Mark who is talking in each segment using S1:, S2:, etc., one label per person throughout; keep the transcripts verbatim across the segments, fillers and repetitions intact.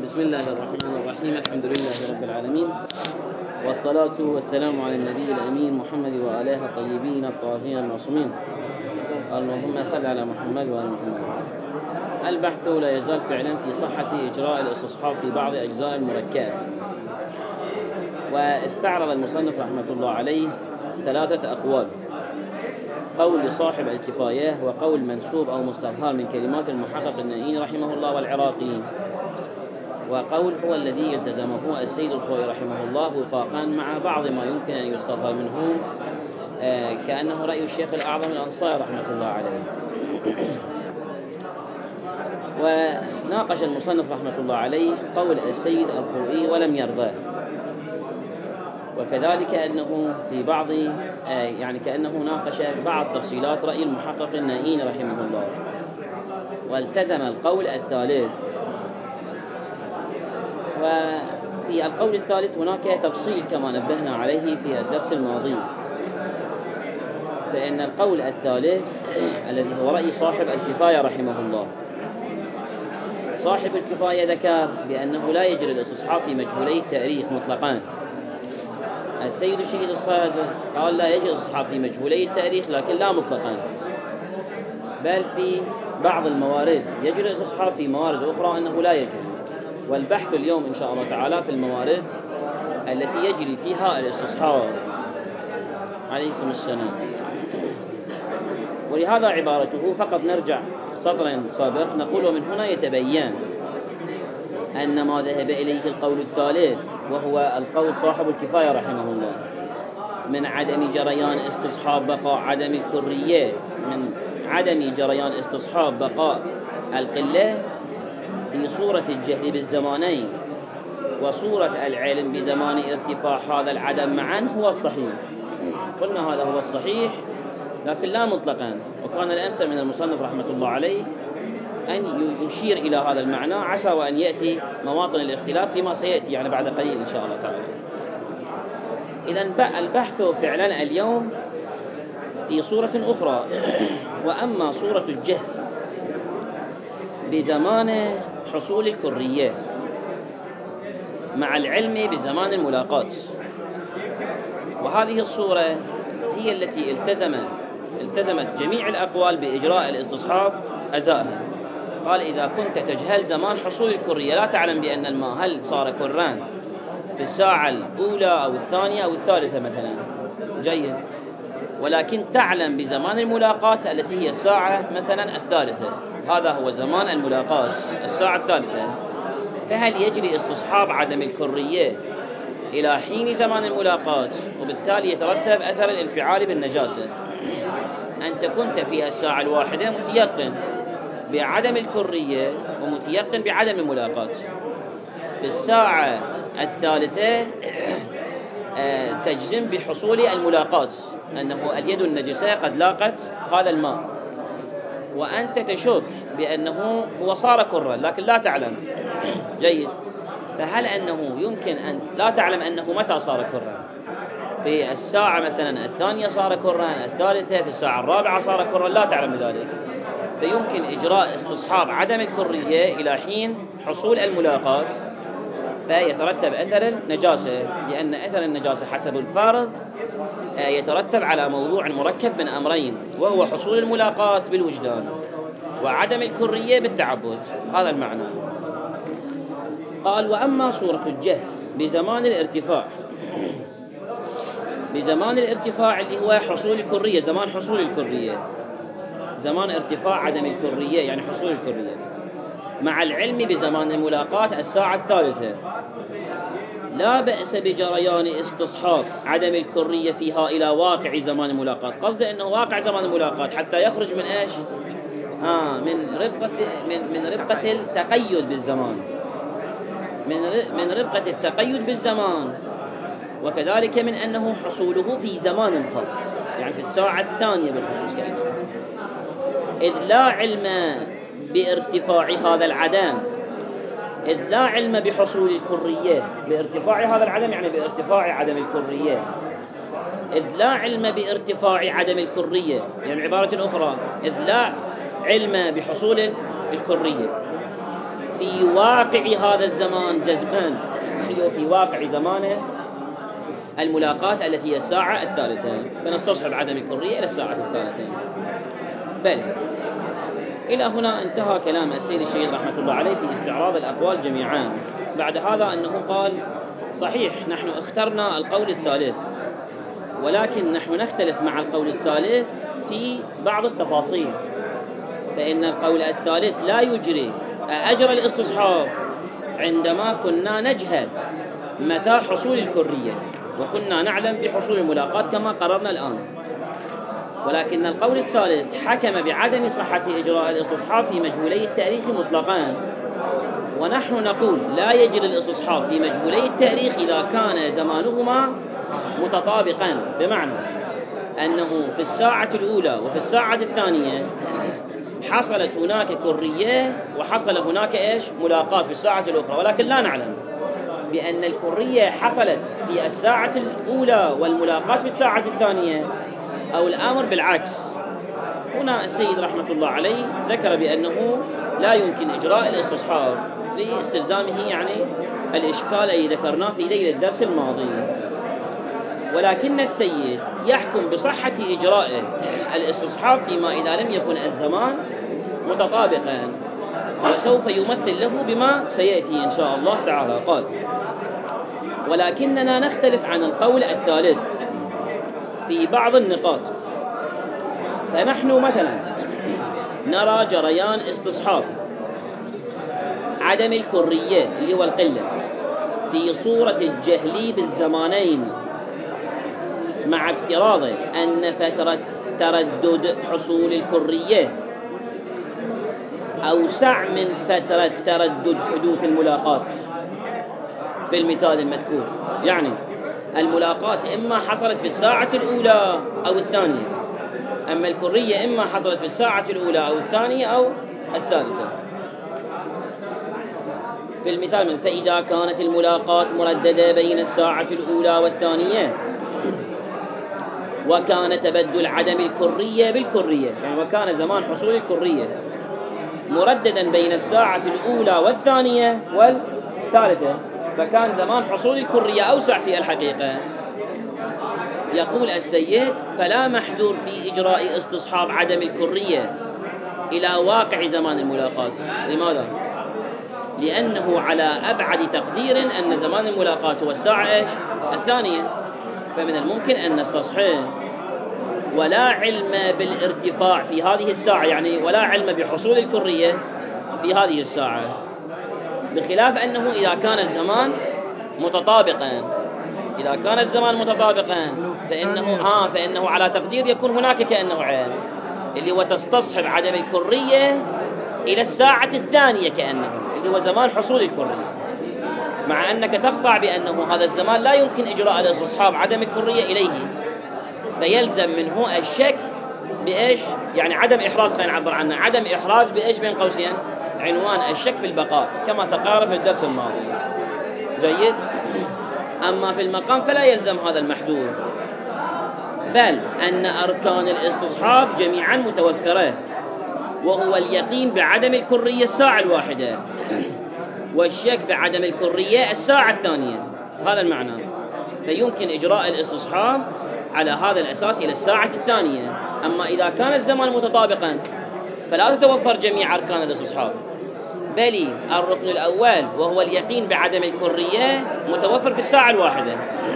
S1: بسم الله الرحمن الرحيم. الحمد لله رب العالمين، والصلاة والسلام على النبي الأمين محمد وآله الطيبين الطاهرين المعصومين. اللهم صل على محمد وآل محمد. البحث لا يزال فعلا في صحة إجراء الاستصحاب في بعض أجزاء المركبة. واستعرض المصنف رحمة الله عليه ثلاثة أقوال: قول لصاحب الكفاية، وقول منسوب أو مستظهر من كلمات المحقق النائين رحمه الله والعراقي، وقول هو الذي التزمه السيد الخوئي رحمه الله وفاقا مع بعض ما يمكن أن يستظهر منه آه كأنه رأي الشيخ الأعظم الأنصاري رحمة الله عليه. وناقش المصنف رحمة الله عليه قول السيد الخوئي ولم يرضاه، وكذلك أنه في بعض آه يعني كأنه ناقش بعض تفصيلات رأي المحقق النائين رحمه الله، والتزم القول الثالث. وفي القول الثالث هناك تفصيل كما نبهنا عليه في الدرس الماضي، فإن القول الثالث الذي هو رأي صاحب الكفاية رحمه الله، صاحب الكفاية ذكر بأنه لا يجري الاستصحاب في مجهولي التاريخ مطلقا. السيد الشهيد الصادق قال لا يجري الاستصحاب في مجهولي التاريخ، لكن لا مطلقا، بل في بعض الموارد يجري الاستصحاب، في موارد أخرى أنه لا يجري. والبحث اليوم إن شاء الله تعالى في الموارد التي يجري فيها الاستصحاب. عليكم السلام. ولهذا عبارته فقط نرجع سطرا سابق نقول: ومن هنا يتبين أن ما ذهب إليه القول الثالث، وهو القول صاحب الكفاية رحمه الله، من عدم جريان استصحاب بقاء عدم الكرية، من عدم جريان استصحاب بقاء القلة في صورة الجهل بالزمانين وصورة العلم بزمان ارتفاع هذا العدم معا هو الصحيح. قلنا هذا هو الصحيح لكن لا مطلقا، وكان الأنسب من المصنف رحمة الله عليه أن يشير إلى هذا المعنى، عسى وأن يأتي مواطن الاختلاف فيما سيأتي يعني بعد قليل إن شاء الله تعالى. إذن البحث فعلا اليوم في صورة أخرى، وأما صورة الجهل بزمان حصول الكرية مع العلم بزمان الملاقات، وهذه الصورة هي التي التزم التزمت جميع الأقوال بإجراء الاستصحاب أزاءها. قال: إذا كنت تجهل زمان حصول الكرية، لا تعلم بأن الماء هل صار كران في الساعة الأولى أو الثانية أو الثالثة مثلا، جيد، ولكن تعلم بزمان الملاقات التي هي الساعة مثلا الثالثة، هذا هو زمان الملاقات الساعة الثالثة، فهل يجري استصحاب عدم الكرية إلى حين زمان الملاقات؟ وبالتالي يترتب أثر الانفعال بالنجاسة. أنت كنت في الساعة الواحدة متيقن بعدم الكرية ومتيقن بعدم الملاقات، في الساعة الثالثة تجزم بحصول الملاقات، أنه اليد النجسة قد لاقت هذا الماء، وأنت تشك بأنه هو صار كرا لكن لا تعلم، جيد، فهل أنه يمكن أن لا تعلم أنه متى صار كرا؟ في الساعة مثلا الثانية صار كرا، الثالثة في الساعة الرابعة صار كرا، لا تعلم بذلك، فيمكن إجراء استصحاب عدم الكرية إلى حين حصول الملاقات، فيترتب أثر النجاسة، لأن أثر النجاسة حسب الفارض يترتب على موضوع مركب من أمرين، وهو حصول الملاقات بالوجدان وعدم الكرية بالتعبد. هذا المعنى. قال: وأما صورة الجهل بزمان الارتفاع، بزمان الارتفاع اللي هو حصول الكرية، زمان حصول الكرية، زمان ارتفاع عدم الكرية يعني حصول الكرية، مع العلم بزمان الملاقات الساعة الثالثة، لا بأس بجريان استصحاب عدم الكرية فيها إلى واقع زمان الملاقات. قصد أنه واقع زمان الملاقات حتى يخرج من إيش؟ آه من ربقة من من ربقة التقيد بالزمان، من من ربقة التقيد بالزمان، وكذلك من أنه حصوله في زمان خاص، يعني في الساعة الثانية بالخصوص كأنه، إذ لا علم بارتفاع هذا العدم، إذ لا علم بحصول الكرية، بارتفاع هذا العدم يعني بارتفاع عدم الكرية، إذ لا علم بارتفاع عدم الكرية، يعني عبارة أخرى، إذ لا علم بحصول الكرية، في واقع هذا الزمان جزمان، هي في واقع زمانه الملاقات التي هي الساعة الثالثة، فنستصحب عدم الكرية إلى الساعة الثالثة. بل إلى هنا انتهى كلام السيد الشهيد رحمة الله عليه في استعراض الأقوال جميعا. بعد هذا أنه قال: صحيح نحن اخترنا القول الثالث، ولكن نحن نختلف مع القول الثالث في بعض التفاصيل، فإن القول الثالث لا يجري أجر الاستصحاب عندما كنا نجهل متى حصول الكرية وكنا نعلم بحصول الملاقات كما قررنا الآن، ولكن القول الثالث حكم بعدم صحة إجراء الاستصحاب في مجهولي التاريخ مطلقا، ونحن نقول لا يجري الاستصحاب في مجهولي التاريخ إذا كان زمانهما متطابقا، بمعنى أنه في الساعة الأولى وفي الساعة الثانية حصلت هناك كرية وحصل هناك إيش ملاقات في الساعة الأخرى، ولكن لا نعلم بأن الكرية حصلت في الساعة الأولى والملاقات في الساعة الثانية، أو الأمر بالعكس. هنا السيد رحمة الله عليه ذكر بأنه لا يمكن إجراء الاستصحاب لاستلزامه يعني الإشكال الذي ذكرناه في ذيل الدرس الماضي، ولكن السيد يحكم بصحة إجراء الاستصحاب فيما إذا لم يكن الزمان متطابقا، وسوف يمثل له بما سيأتي إن شاء الله تعالى. قال: ولكننا نختلف عن القول الثالث في بعض النقاط، فنحن مثلا نرى جريان استصحاب عدم الكرية اللي هو القلة في صورة الجهل بالزمانين، مع افتراض أن فترة تردد حصول الكرية أوسع من فترة تردد حدوث الملاقات في المثال المذكور. يعني الملاقات إما حصلت في الساعة الأولى أو الثانية، أما الكرية إما حصلت في الساعة الأولى أو الثانية أو الثالثة. في المثال من: فإذا كانت الملاقات مرددة بين الساعة الأولى والثانية، وكان تبدل عدم الكرية بالكرية، يعني وكان زمان حصول الكرية مرددا بين الساعة الأولى والثانية والثالثة، فكان زمان حصول الكرية أوسع في الحقيقة. يقول السيد: فلا محذور في إجراء استصحاب عدم الكرية إلى واقع زمان الملاقات. لماذا؟ لأنه على أبعد تقدير أن زمان الملاقات هو الساعة إيش؟ الثانية، فمن الممكن أن نستصحب ولا علم بالارتفاع في هذه الساعة، يعني ولا علم بحصول الكرية في هذه الساعة، بخلاف أنه إذا كان الزمان متطابقا إذا كان الزمان متطابقا فإنه, آه فإنه على تقدير يكون هناك كأنه علم اللي هو تستصحب عدم الكرية إلى الساعة الثانية كأنه اللي هو زمان حصول الكرية، مع أنك تقطع بأنه هذا الزمان لا يمكن إجراء الاستصحاب عدم الكرية إليه، فيلزم منه الشك بإيش؟ يعني عدم إحراز، خلينا نعبر عنه عدم إحراز بإيش بين قوسين عنوان الشك في البقاء كما تقارب في الدرس الماضي. جيد. أما في المقام فلا يلزم هذا المحذور، بل أن أركان الاستصحاب جميعا متوفرة، وهو اليقين بعدم الكرية الساعة الواحدة، والشك بعدم الكرية الساعة الثانية، هذا المعنى. فيمكن إجراء الاستصحاب على هذا الأساس إلى الساعة الثانية. أما إذا كان الزمان متطابقا فلا تتوفر جميع أركان الاستصحاب، بل الركن الأول وهو اليقين بعدم الكرية متوفر في الساعة الواحدة،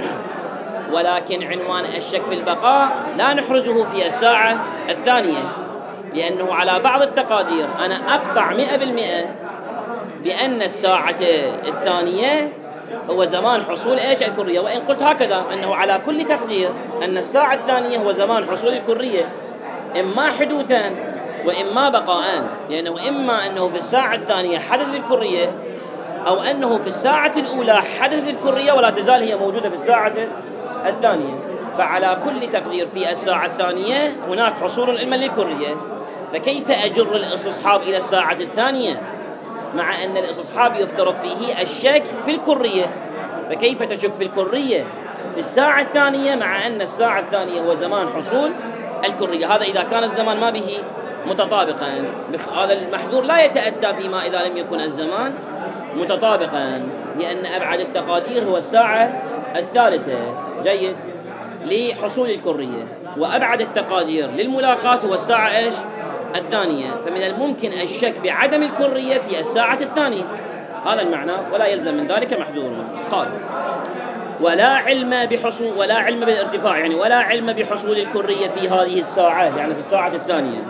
S1: ولكن عنوان الشك في البقاء لا نحرزه في الساعة الثانية، لأنه على بعض التقادير أنا أقطع مئة بالمئة بأن الساعة الثانية هو زمان حصول إيش الكرية، وإن قلت هكذا أنه على كل تقدير أن الساعة الثانية هو زمان حصول الكرية، إما حدوثا وإما بقاءً، لأنه إما أنه في الساعة الثانية حدث للكرية، أو أنه في الساعة الأولى حدث للكرية ولا تزال هي موجودة في الساعة الثانية. فعلى كل تقدير في الساعة الثانية هناك حصول علما للكرية، فكيف أجر الاستصحاب إلى الساعة الثانية مع أن الاستصحاب يفترض فيه الشك في الكرية؟ فكيف تشك في الكرية في الساعة الثانية مع أن الساعة الثانية هو زمان حصول الكرية؟ هذا إذا كان الزمان ما به متطابقا. هذا المحظور لا يتأتى فيما إذا لم يكن الزمان متطابقا، لأن أبعد التقادير هو الساعة الثالثة، جيد، لحصول الكرية، وأبعد التقادير للملاقات هو الساعة إيش؟ الثانية. فمن الممكن الشك بعدم الكرية في الساعة الثانية، هذا المعنى، ولا يلزم من ذلك محذور. قال ولا علم بحصول ولا علم بالارتفاع، يعني ولا علم بحصول الكرية في هذه الساعة، يعني في الساعة الثانية،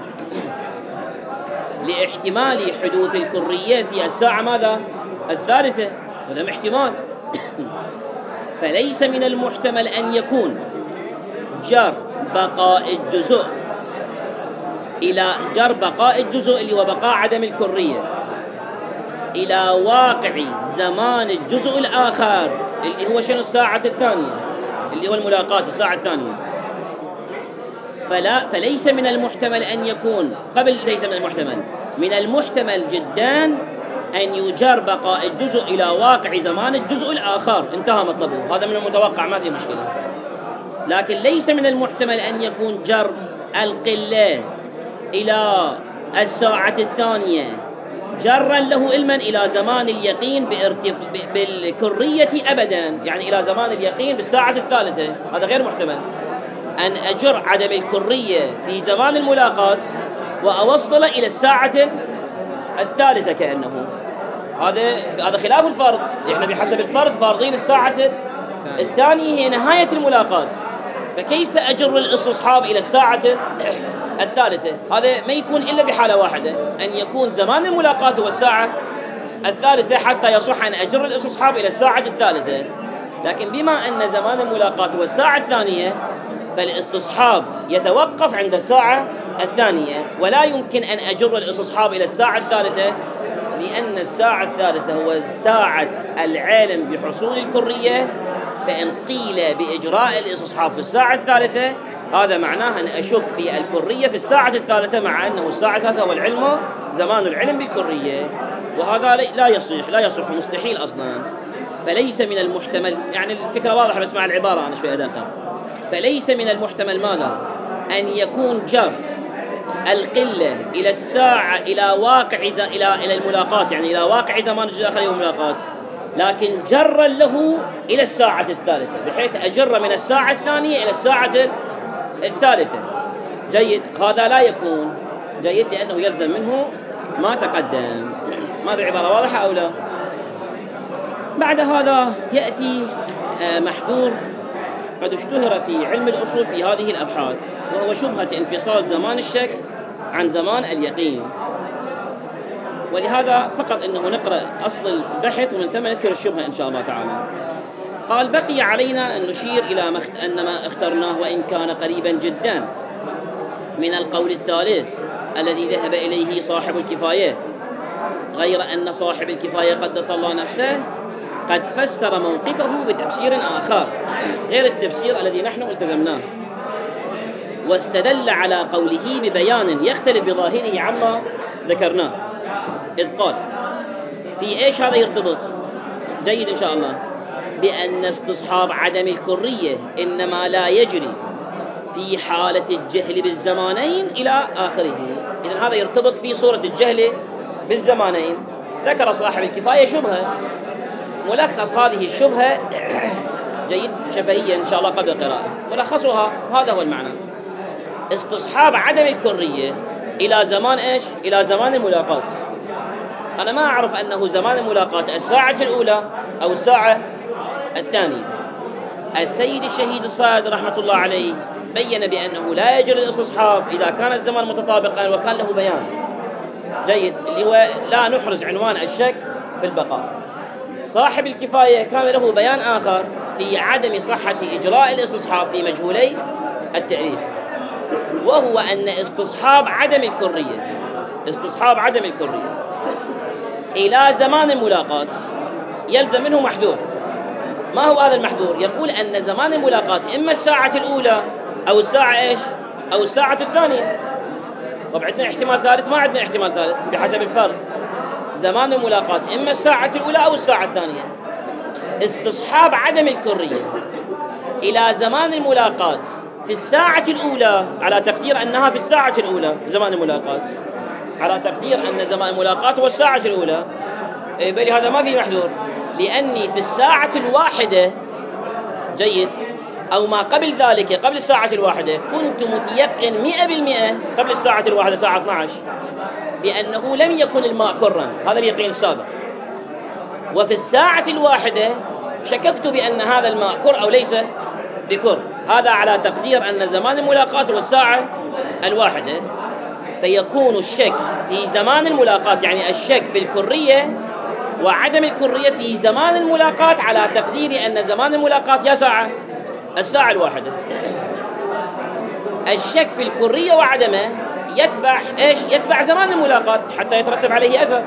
S1: لاحتمال حدوث الكرية في الساعة ماذا؟ الثالثة، هذا احتمال. فليس من المحتمل أن يكون جر بقاء الجزء إلى جر بقاء الجزء اللي هو بقاء عدم الكرية إلى واقع زمان الجزء الآخر اللي هو شنو؟ الساعة الثانية، اللي هو الملاقات الساعة الثانية. فلا فليس من المحتمل أن يكون قبل ليس من المحتمل من المحتمل جدا أن يجر بقاء الجزء إلى واقع زمان الجزء الآخر، انتهى مطلبه، هذا من المتوقع، ما في مشكلة. لكن ليس من المحتمل أن يكون جر القلة إلى الساعة الثانية جرا له علما إلى زمان اليقين بارتف... بالكرية أبدا، يعني إلى زمان اليقين بالساعة الثالثة، هذا غير محتمل. أن أجر عدم الكرية في زمان الملاقات وأوصل إلى الساعة الثالثة كأنه، هذا هذا خلاف الفرض. إحنا بحسب الفرض فارضين الساعة الثانية هي نهاية الملاقات، فكيف أجر الاستصحاب إلى الساعة الثالثة؟ هذا ما يكون إلا بحالة واحدة، أن يكون زمان الملاقات هو الساعة الثالثة حتى يصح أن أجر الاستصحاب إلى الساعة الثالثة. لكن بما أن زمان الملاقات هو الساعة الثانية، فالاستصحاب يتوقف عند الساعة الثانية، ولا يمكن أن أجر الاستصحاب إلى الساعة الثالثة، لأن الساعة الثالثة هو ساعة العالم بحصول الكرية. فإن قيل بإجراء الاستصحاب في الساعة الثالثة، هذا معناه أن أشك في الكرية في الساعة الثالثة، مع أنه الساعة الثالثة هو العلم، زمان العلم بالكرية، وهذا لا يصح لا يصح مستحيل أصلا. فليس من المحتمل، يعني الفكرة واضحة بس مع العبارة أنا شوي أدقق. فليس من المحتمل ماذا؟ أن يكون جر القلة إلى الساعة إلى واقع إلى إلى الملاقات، يعني إلى واقع زمان الجزء الآخر يوم الملاقات، لكن جر له إلى الساعة الثالثة، بحيث أجر من الساعة الثانية إلى الساعة الثالثة، جيد، هذا لا يكون جيد، لأنه يلزم منه ما تقدم. ماذا العبارة واضحة أو لا؟ بعد هذا يأتي محذور قد اشتهر في علم الأصول في هذه الأبحاث، وهو شبهة انفصال زمان الشك عن زمان اليقين. ولهذا فقط إنه نقرأ أصل البحث ومن ثم نذكر الشبهة إن شاء الله تعالى. قال بقي علينا أن نشير إلى ما اخت... أن ما اخترناه وإن كان قريبا جدا من القول الثالث الذي ذهب إليه صاحب الكفاية، غير أن صاحب الكفاية قدس الله نفسه قد فسر موقفه بتفسير آخر غير التفسير الذي نحن التزمناه، واستدل على قوله ببيان يختلف بظاهره عما ذكرناه، إذ قال في إيش هذا يرتبط جيد إن شاء الله، بأن استصحاب عدم الكرية إنما لا يجري في حالة الجهل بالزمانين إلى آخره. إذن هذا يرتبط في صورة الجهل بالزمانين. ذكر صاحب الكفاية شبهة، ملخص هذه الشبهة جيد شفهيا إن شاء الله قبل القراءة، ملخصها هذا هو المعنى: استصحاب عدم الكرية إلى زمان إيش؟ إلى زمان الملاقات. أنا ما أعرف أنه زمان الملاقات الساعة الأولى أو الساعة الثانية. السيد الشهيد الصادق رحمة الله عليه بين بأنه لا يجوز الاستصحاب إذا كان الزمان متطابقا وكان له بيان جيد، اللي هو لا نحرز عنوان الشك في البقاء. صاحب الكفاية كان له بيان آخر في عدم صحة إجراء الاستصحاب في مجهولي التأليف، وهو أن استصحاب عدم الكرية استصحاب عدم الكرية إلى زمان الملاقات يلزم منه محذور. ما هو هذا المحذور؟ يقول أن زمان الملاقات إما الساعة الأولى أو الساعة إيش؟ أو الساعة الثانية. طبعا عندنا احتمال ثالث؟ ما عندنا احتمال ثالث بحسب الفرض. زمان الملاقات إما الساعة الأولى أو الساعة الثانية. استصحاب عدم الكرية إلى زمان الملاقات في الساعة الأولى على تقدير أنها في الساعة الأولى زمان الملاقات، على تقدير أن زمان الملاقات هو الساعة الأولى، إيه بل هذا ما في محذور، لأني في الساعة الواحدة جيد أو ما قبل ذلك قبل الساعة الواحدة كنت متيقن مئة بالمئة قبل الساعة الواحدة ساعة اثني عشر بأنه لم يكن الماء كرا، هذا اليقين السابق. وفي الساعة الواحدة شككت بأن هذا الماء كر أو ليس بكر، هذا على تقدير أن زمان الملاقات هو الساعة الواحدة. فيكون الشك في زمان الملاقات يعني الشك في الكرية وعدم الكرية في زمان الملاقات على تقدير أن زمان الملاقات يا ساعة الساعة الواحدة. الشك في الكرية وعدمه يتبع إيش؟ يتبع زمان الملاقات حتى يترتب عليه أثر.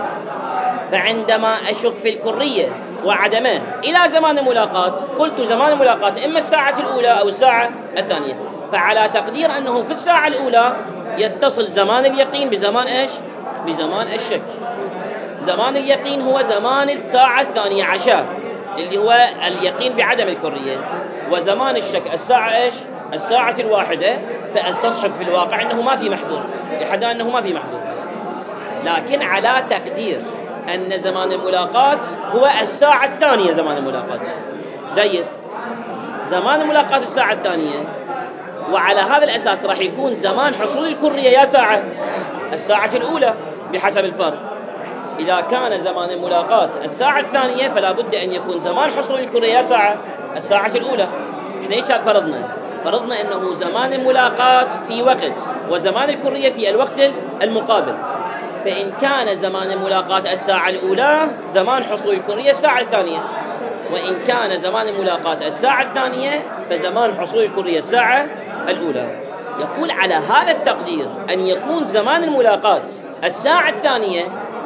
S1: فعندما أشك في الكرية وعدمه إلى زمان الملاقات قلت زمان الملاقات إما الساعة الأولى أو الساعة الثانية، فعلى تقدير أنه في الساعة الأولى يتصل زمان اليقين بزمان إيش؟ بزمان الشك. زمان اليقين هو زمان الساعة الثانية عشر اللي هو اليقين بعدم الكرية، وزمان الشك الساعة إيش؟ الساعة الواحدة. فأستصحب في الواقع أنه ما في محظور، لحد أنه ما في محظور، لكن على تقدير أن زمان الملاقات هو الساعة الثانية زمان الملاقات. جيد، زمان الملاقات الساعة الثانية، وعلى هذا الأساس راح يكون زمان حصول الكرية يا ساعة الساعة الأولى بحسب الفرق. إذا كان زمان الملاقات الساعة الثانية فلا بد أن يكون زمان حصول الكرية يا ساعة الساعة الأولى. إحنا إيش فرضنا؟ فرضنا أنه زمان الملاقات في وقت وزمان الكرية في الوقت المقابل. فإن كان زمان الملاقات الساعة الأولى زمان حصول الكرية الساعة الثانية، وإن كان زمان الملاقات الساعة الثانية فزمان حصول الكرية الساعة الأولى. يقول على هذا التقدير أن يكون زمان الملاقات الساعة الثانية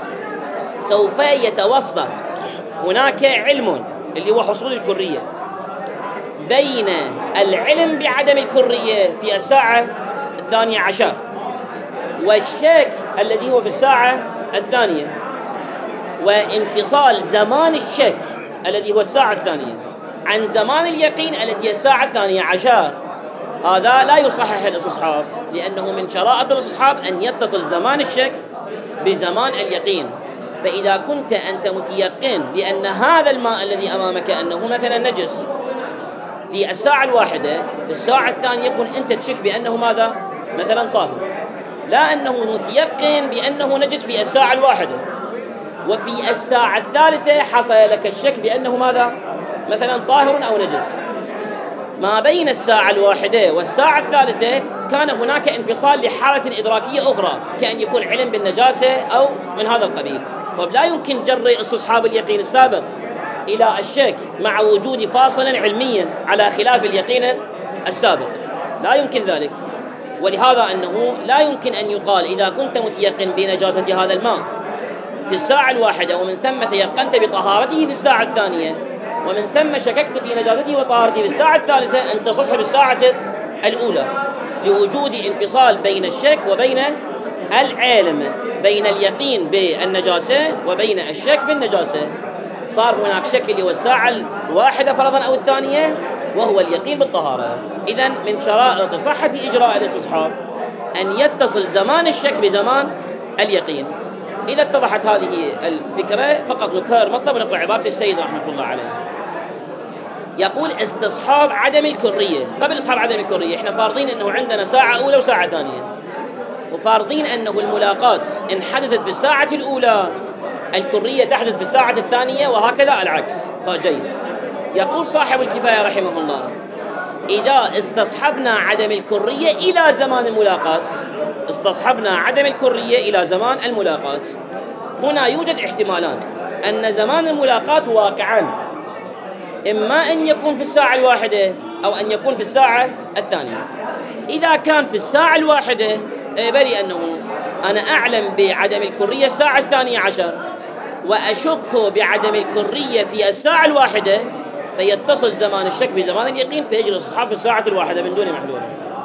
S1: سوف يتوسط هناك علم اللي هو حصول الكرية بين العلم بعدم الكرية في الساعة الثانية عشر والشك الذي هو في الساعة الثانية، وانفصال زمان الشك الذي هو الساعة الثانية عن زمان اليقين التي هي الساعة الثانية عشر. هذا لا يصحح الاستصحاب، لأنه من شرائط الاستصحاب أن يتصل زمان الشك بزمان اليقين. فإذا كنت أنت متيقن بأن هذا الماء الذي أمامك أنه مثلا نجس في الساعة الواحدة، في الساعة الثانية يكون أنت تشك بأنه ماذا؟ مثلا طاهر، لا أنه متيقن بأنه نجس في الساعة الواحدة، وفي الساعة الثالثة حصل لك الشك بأنه ماذا؟ مثلا طاهر أو نجس. ما بين الساعة الواحدة والساعة الثالثة كان هناك انفصال لحالة إدراكية أخرى كأن يكون علم بالنجاسة أو من هذا القبيل. فلا يمكن جر استصحاب اليقين السابق إلى الشك مع وجود فاصلا علميا على خلاف اليقين السابق، لا يمكن ذلك. ولهذا أنه لا يمكن أن يقال إذا كنت متيقن بنجاسة هذا الماء في الساعة الواحدة ومن ثم تيقنت بطهارته في الساعة الثانية ومن ثم شككت في نجاسته وطهارته في الساعة الثالثة أن تصحب الساعة الأولى، لوجود انفصال بين الشك وبين العلم، بين اليقين بالنجاسة وبين الشك بالنجاسة. صار هناك شك اللي هو الساعة الواحدة فرضا أو الثانية، وهو اليقين بالطهارة. إذن من شرائط صحة إجراء الاستصحاب أن يتصل زمان الشك بزمان اليقين. إذا اتضحت هذه الفكرة فقط نكرر مطلب ونقرأ عبارة السيد رحمة الله عليه. يقول استصحاب عدم الكرية. قبل استصحاب عدم الكرية احنا فارضين أنه عندنا ساعة أولى وساعة ثانية، وفارضين أنه الملاقات إن حدثت في الساعة الأولى الكرية تحدث في الساعة الثانية وهكذا العكس. فجيد. يقول صاحب الكفاية رحمه الله: إذا استصحبنا عدم الكرية إلى زمان الملاقات، استصحبنا عدم الكرية إلى زمان الملاقات، هنا يوجد احتمالان: أن زمان الملاقات واقعا إما أن يكون في الساعة الواحدة أو أن يكون في الساعة الثانية. إذا كان في الساعة الواحدة بلي أنه أنا أعلم بعدم الكرية الساعة الثانية عشر وأشك بعدم الكرية في الساعة الواحدة، فيتصل زمان الشك بزمان اليقين فيجري الاستصحاب في الساعة الواحدة من دون محذور.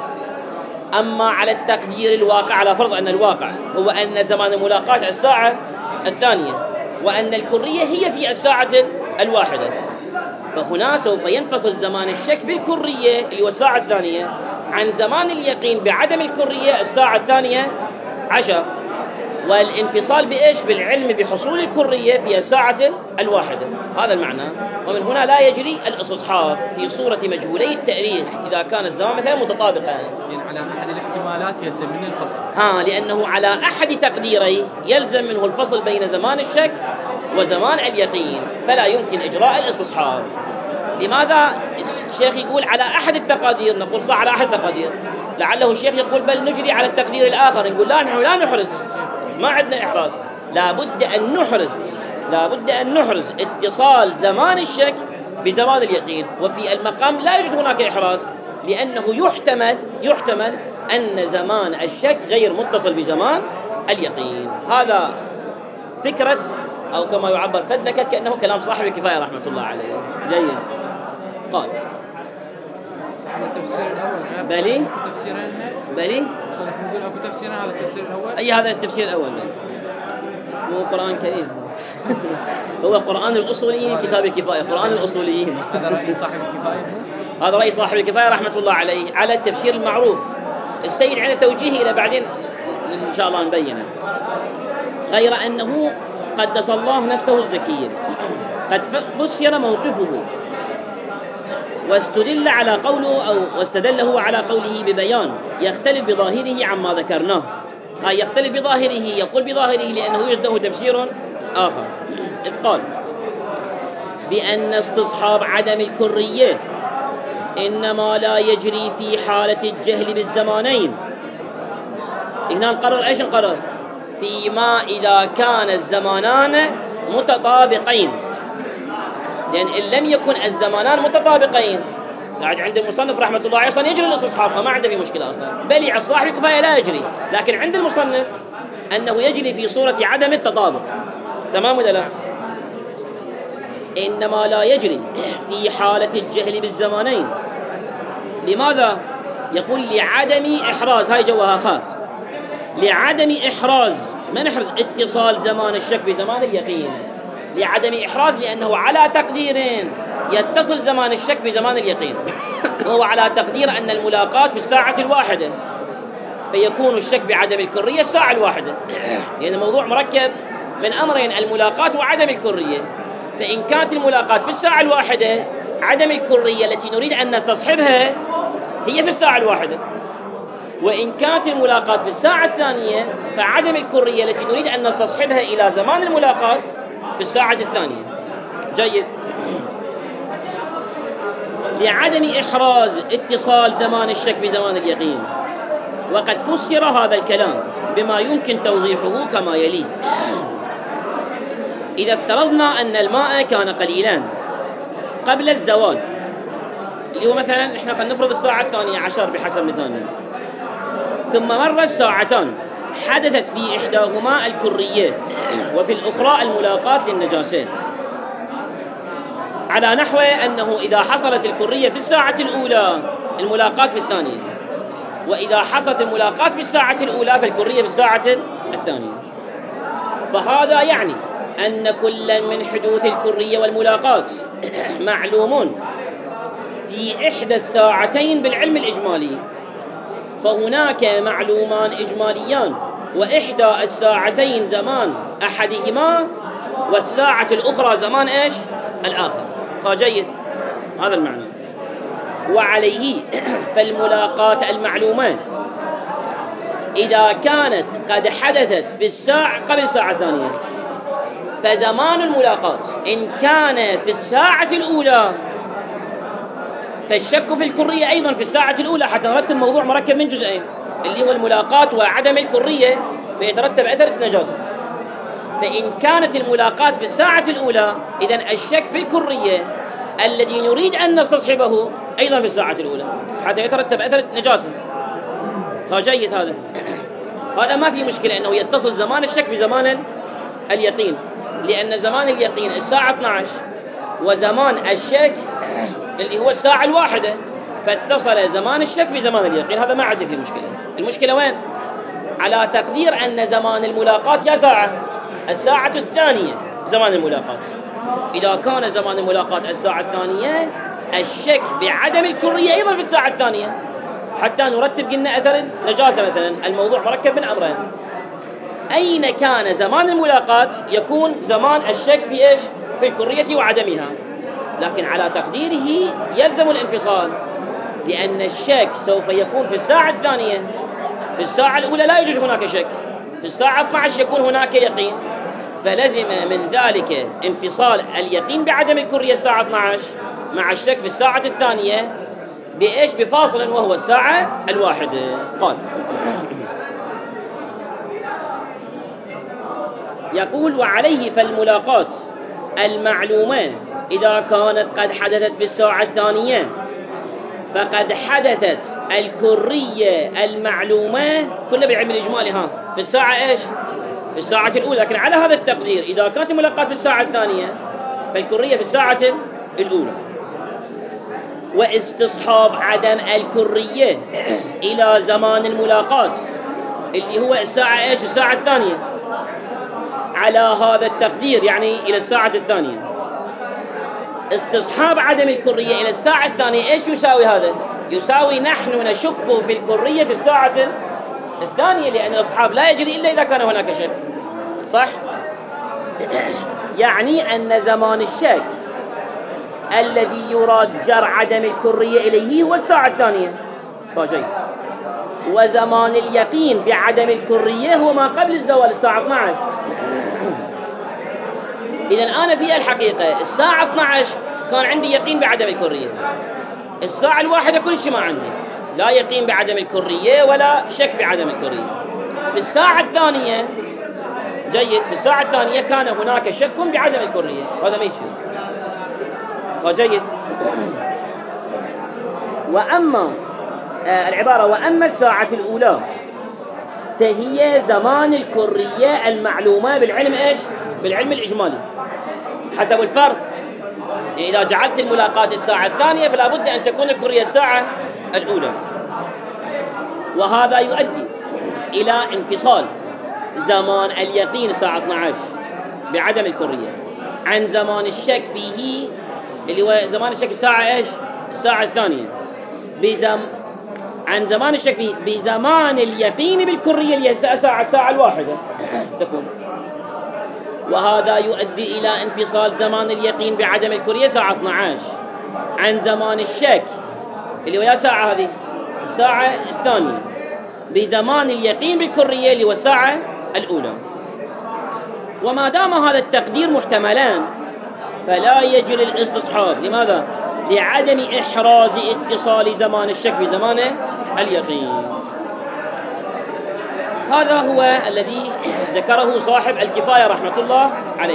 S1: أما على التقدير الواقع، على فرض أن الواقع هو أن زمان الملاقات الساعة الثانية وأن الكرية هي في الساعة الواحدة، فهنا سوف ينفصل زمان الشك بالكرية اللي هو الساعة الثانية عن زمان اليقين بعدم الكرية الساعة الثانية عشر، والانفصال بإيش؟ بالعلم بحصول الكرية في الساعة الواحدة. هذا المعنى. ومن هنا لا يجري الاستصحاب في صورة مجهولي التاريخ إذا كان الزمان مثلا متطابقا،
S2: يعني على أحد الاحتمالات يلزم منه الفصل.
S1: ها لأنه على أحد تقديريه يلزم منه الفصل بين زمان الشك وزمان اليقين، فلا يمكن إجراء الاستصحاب. لماذا الشيخ يقول على أحد التقادير؟ نقول صح على أحد التقادير، لعله الشيخ يقول بل نجري على التقدير الآخر، نقول لا، نحن لا نحرز، ما عندنا إحراز، لابد أن نحرز لابد أن نحرز اتصال زمان الشك بزمان اليقين. وفي المقام لا يوجد هناك إحراز، لأنه يحتمل يحتمل أن زمان الشك غير متصل بزمان اليقين. هذا فكرة، أو كما يعبر فدلكت، كأنه كلام صاحب الكفاية رحمة الله عليه. جيد. قال
S2: التفسير الأول
S1: بلي
S2: تفسيرين
S1: بلي
S2: صدق نقول أكو تفسيرين، هذا التفسير الأول.
S1: أي هذا التفسير الأول بلي. هو قرآن كريم هو قرآن الأصوليين، كتاب الكفاية قرآن الأصوليين.
S2: هذا رأي صاحب الكفاية،
S1: هذا رأي صاحب الكفاية رحمة الله عليه على التفسير المعروف. السيد عنده توجيه إلى بعدين إن شاء الله نبينه، غير أنه قدس الله نفسه الزكية قد فسر موقفه واستدل على قوله أو واستدله على قوله ببيان يختلف بظاهره عما ذكرناه. هاي يختلف بظاهره، يقول بظاهره لأنه يوجد له تفسير آخر، إذ قال بأن استصحاب عدم الكرية إنما لا يجري في حالة الجهل بالزمانين. هنا نقرر إيش نقرر؟ فيما إذا كان الزمانان متطابقين، لأن إن لم يكن الزمانان متطابقين قاعد عند المصنف رحمة الله عليه أصلا يجري الاستصحاب، فما عنده في مشكلة أصلا، بل على صاحب الكفاية لا يجري، لكن عند المصنف أنه يجري في صورة عدم التطابق. تمام ولا لا؟ إنما لا يجري في حالة الجهل بالزمانين. لماذا؟ يقول لعدم إحراز، هاي جواها خات، لعدم إحراز، ما نحرز اتصال زمان الشك بزمان اليقين، لعدم إحراز، لأنه على تقديرين يتصل زمان الشك بزمان اليقين، وهو على تقدير أن الملاقات في الساعة الواحدة، فيكون الشك بعدم الكرية الساعة الواحدة، لأن الموضوع مركب من أمرين، الملاقات وعدم الكرية. فإن كانت الملاقات في الساعة الواحدة، عدم الكرية التي نريد أن نستصحبها هي في الساعة الواحدة، وإن كانت الملاقات في الساعة الثانية فعدم الكرية التي نريد أن نستصحبها إلى زمان الملاقات في الساعة الثانية. جيد. لعدم إحراز اتصال زمان الشك بزمان اليقين. وقد فسر هذا الكلام بما يمكن توضيحه كما يلي. إذا افترضنا أن الماء كان قليلا قبل الزوال، اللي هو مثلا إحنا خلينا نفرض الساعة الثانية عشر بحسب مثالنا، ثم مر الساعتان حدثت في إحداهما الكرية وفي الأخرى الملاقات للنجاسات، على نحو أنه إذا حصلت الكرية في الساعة الأولى الملاقات في الثانية، وإذا حصلت الملاقات في الساعة الأولى فالكرية في الساعة الثانية، فهذا يعني أن كل من حدوث الكرية والملاقات معلوم في إحدى الساعتين بالعلم الإجمالي، فهناك معلومان إجماليان، وإحدى الساعتين زمان أحدهما والساعة الأخرى زمان إيش؟ الآخر. فجيد، هذا المعنى. وعليه فالملاقات المعلومة إذا كانت قد حدثت في الساعة قبل الساعة الثانية، فزمان الملاقات إن كان في الساعة الأولى فالشك في الكرية أيضا في الساعة الأولى، حتى نرتب موضوع مركب من جزئين اللي هو الملاقات وعدم الكرية، فيترتب أثر النجاسة. فإن كانت الملاقات في الساعة الأولى إذن الشك في الكرية الذي نريد أن نستصحبه أيضا في الساعة الأولى حتى يترتب أثر النجاسة. فجيد، هذا هذا ما في مشكلة أنه يتصل زمان الشك بزمان اليقين، لأن زمان اليقين الساعة اثنتي عشر وزمان الشك اللي هو الساعة الواحدة، فاتصل زمان الشك بزمان اليقين، هذا ما عندي فيه مشكلة. المشكلة وين؟ على تقدير أن زمان الملاقات يا ساعة الساعة الثانية زمان الملاقات، إذا كان زمان الملاقاة الساعة الثانية الشك بعدم الكرية أيضا في الساعة الثانية، حتى نرتب قلنا أثر النجاسة مثلا، الموضوع مركب من أمرين. أين كان زمان الملاقاة يكون زمان الشك في إيش؟ في الكرية وعدمها، لكن على تقديره يلزم الانفصال، لأن الشك سوف يكون في الساعة الثانية. في الساعة الأولى لا يوجد هناك شك، في الساعة اثني عشر يكون هناك يقين، فلزم من ذلك انفصال اليقين بعدم الكرية الساعة اثني عشر مع الشك في الساعة الثانية بإيش؟ بفاصل وهو الساعة الواحدة. قال يقول وعليه فالملاقاة المعلومة إذا كانت قد حدثت في الساعة الثانية فقد حدثت الكرية المعلومة كلها بالعلم الإجمالي ها في الساعة إيش؟ في الساعة الأولى، لكن على هذا التقدير إذا كانت الملاقاة في الساعة الثانية فالكرية في الساعة الأولى. واستصحاب عدم الكرية إلى زمان الملاقاة اللي هو الساعة إيش؟ الساعة الثانية، على هذا التقدير يعني إلى الساعة الثانية. استصحاب عدم الكرية إلى الساعة الثانية إيش يساوي هذا؟ يساوي نحن نشك في الكرية في الساعة الثانية، لأن الأصحاب لا يجري إلا إذا كان هناك شك، صح؟ يعني أن زمان الشك الذي يراد جر عدم الكرية إليه هو الساعة الثانية، طيب. وزمان اليقين بعدم الكرية هو ما قبل الزوال الساعة اثني عشر. إذا أنا في الحقيقة الساعة اثني عشر كان عندي يقين بعدم الكرية، الساعة الواحدة كل شيء ما عندي، لا يقين بعدم الكرية ولا شك بعدم الكرية. في الساعة الثانية جيد، في الساعة الثانية كان هناك شك بعدم الكرية، هذا ما يصير، فجيد. وأما آه العبارة وأما الساعة الأولى فهي زمان الكرية المعلومة بالعلم إيش؟ بالعلم الإجمالي حسب الفرق. إذا جعلت الملاقاة الساعة الثانية فلا بد أن تكون الكرية الساعة الأولى، وهذا يؤدي إلى انفصال زمان اليقين الساعة اثني عشر بعدم الكرية عن زمان الشك فيه اللي هو زمان الشك الساعة إيش؟ الساعة الثانية، بزم عن زمان الشك فيه بزمان اليقين بالكرية اللي هي الساعة الساعة الواحدة تكون. وهذا يؤدي إلى انفصال زمان اليقين بعدم الكرية ساعة اثني عشر عن زمان الشك اللي هو يا ساعة هذه الساعة الثانية بزمان اليقين بالكرية اللي هو الساعة الأولى. وما دام هذا التقدير محتملان فلا يجري الاستصحاب. لماذا؟ لعدم إحراز اتصال زمان الشك بزمان اليقين. هذا هو الذي ذكره صاحب الكفاية رحمة الله عليه.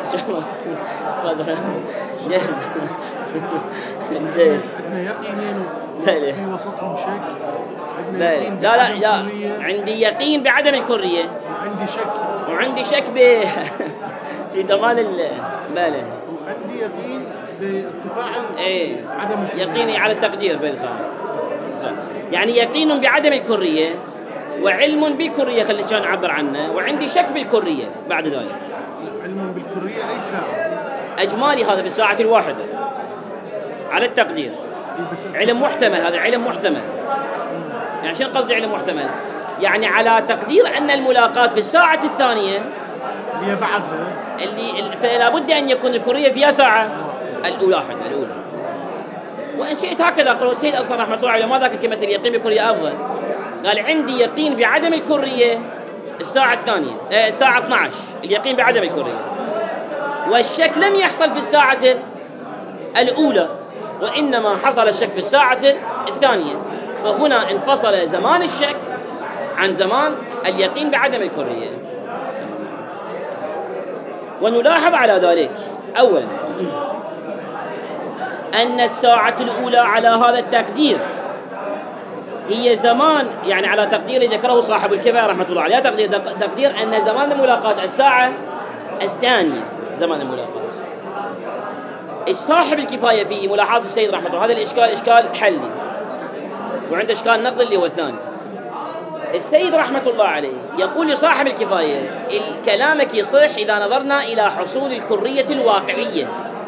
S3: عندنا يقين في وسطهم شك.
S1: لا لا لا, لا. عندي يقين بعدم الكرية
S3: وعندي شك
S1: وعندي شك ب... في زمان البالة،
S3: وعندي يقين بارتفاع
S1: ايه
S3: عدم الكرية.
S1: يقيني على التقدير بالصح. يعني يقين بعدم الكرية وعلم بالكرية، خلي كان نعبر عنه، وعندي شك بالكرية بعد ذلك.
S3: علم بالكرية أي ساعة؟
S1: أجمالي هذا في الساعة الواحدة على التقدير. علم محتمل، هذا علم محتمل. يعني شنو قصدي علم محتمل؟ يعني على تقدير أن الملاقاة في الساعة الثانية
S3: هي بعدها
S1: اللي فلا بد أن يكون الكرية فيها ساعة الأولى الأولى. وإن شئت هكذا قال السيد أصلا رحمة الله عليه ما ذاك كلمة اليقين بالكرية أفضل، قال عندي يقين بعدم الكرية الساعة الثانية آه الساعة اثني عشر اليقين بعدم الكرية، والشك لم يحصل في الساعة الأولى وإنما حصل الشك في الساعة الثانية، فهنا انفصل زمان الشك عن زمان اليقين بعدم الكرية. ونلاحظ على ذلك أولا أن الساعة الأولى على هذا التقدير هي زمان، يعني على تقدير ذكره صاحب الكفاية رحمة الله عليه، تقدير تقدير أن زمان الملاقاة الساعة الثانية زمان الملاقاة. صاحب الكفاية في ملاحظة السيد رحمة الله هذا الإشكال إشكال حلي، وعنده إشكال نقضي اللي هو الثاني. السيد رحمة الله عليه يقول لصاحب الكفاية: كلامك يصح إذا نظرنا إلى حصول الكرية الواقعية.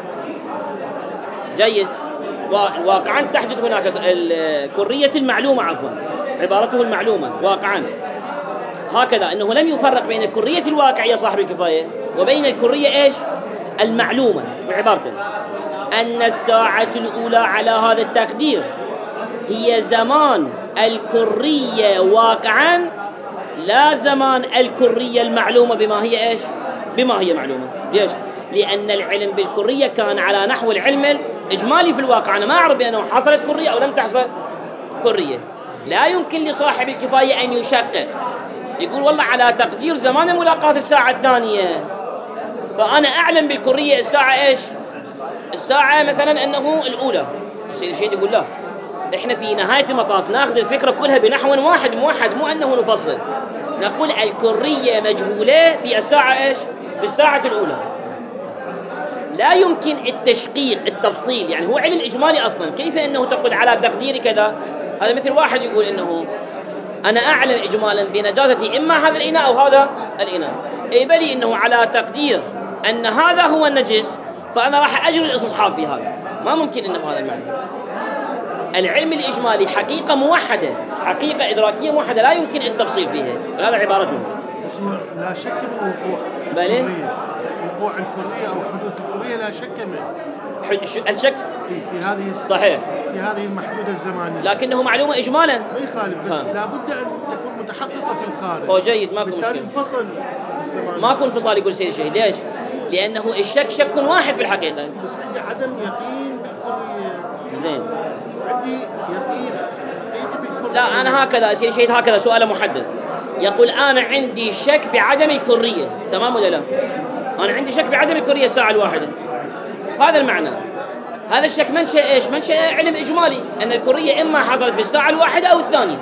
S1: جيد. واقعا تحدث هناك الكرية المعلومة، عفوا عبارته المعلومة واقعا، هكذا أنه لم يفرق بين الكرية الواقعية صاحب الكفاية وبين الكرية إيش؟ المعلومة. بعبارته أن الساعة الأولى على هذا التقدير هي زمان الكرية واقعا، لا زمان الكرية المعلومة بما هي إيش؟ بما هي معلومة. ليش؟ لأن العلم بالكرية كان على نحو العلم الإجمالي في الواقع. أنا ما أعرف بأنه حصلت كرية أو لم تحصل كرية. لا يمكن لصاحب الكفاية أن يشقق يقول والله على تقدير زمان ملاقاة الساعة الثانية فأنا أعلم بالكرية الساعة إيش؟ الساعة مثلا أنه الأولى. السيد الشهيد يقول لا، إحنا في نهاية المطاف نأخذ الفكرة كلها بنحو واحد موحد، مو أنه نفصل. نقول الكرية مجهولة في الساعة إيش؟ في الساعة الأولى. لا يمكن التشقيق التفصيل، يعني هو علم إجمالي أصلا، كيف أنه تقول على تقدير كذا؟ هذا مثل واحد يقول أنه أنا أعلم إجمالا بنجاسة إما هذا الإناء أو هذا الإناء، أي بلي أنه على تقدير أن هذا هو النجس فأنا راح أجري الاستصحاب في هذا. ما ممكن أنه هذا المعنى. العلم الإجمالي حقيقة موحدة، حقيقة إدراكية موحدة، لا يمكن التفصيل فيها. هذا عبارته.
S3: بس لا شك من وقوع
S1: بلى
S3: الكرية، وقوع الكرية أو حدوث الكرية لا شك منه.
S1: الشك
S3: في هذه
S1: صحيح
S3: في هذه المحدودة الزمانية،
S1: لكنه معلومة إجمالا
S3: ما يخالف، بس
S1: ها.
S3: لابد أن تكون متحققة في الخارج.
S1: هو جيد، ماكو
S3: بالتالي
S1: مشكلة.
S3: انفصل الزمان.
S1: ماكو انفصال يقول سيد الشهيد. ليش؟ لأنه الشك شك واحد في الحقيقة.
S3: بس عندي عدم يقين بالكرية.
S1: زين.
S3: عندي يقين حقيقي بالكرية.
S1: لا أنا هكذا سيد الشهيد، هكذا سؤاله محدد. يقول أنا عندي شك بعدم الكرية، تمام ولا لا؟ أنا عندي شك بعدم الكرية الساعة الواحدة. هذا المعنى. هذا الشك منشأ إيش؟ منشأ علم إجمالي أن الكرية إما حصلت في الساعة الواحدة أو الثانية.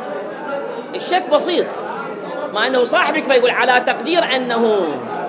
S1: الشك بسيط، مع أنه صاحبك فيقول على تقدير أنه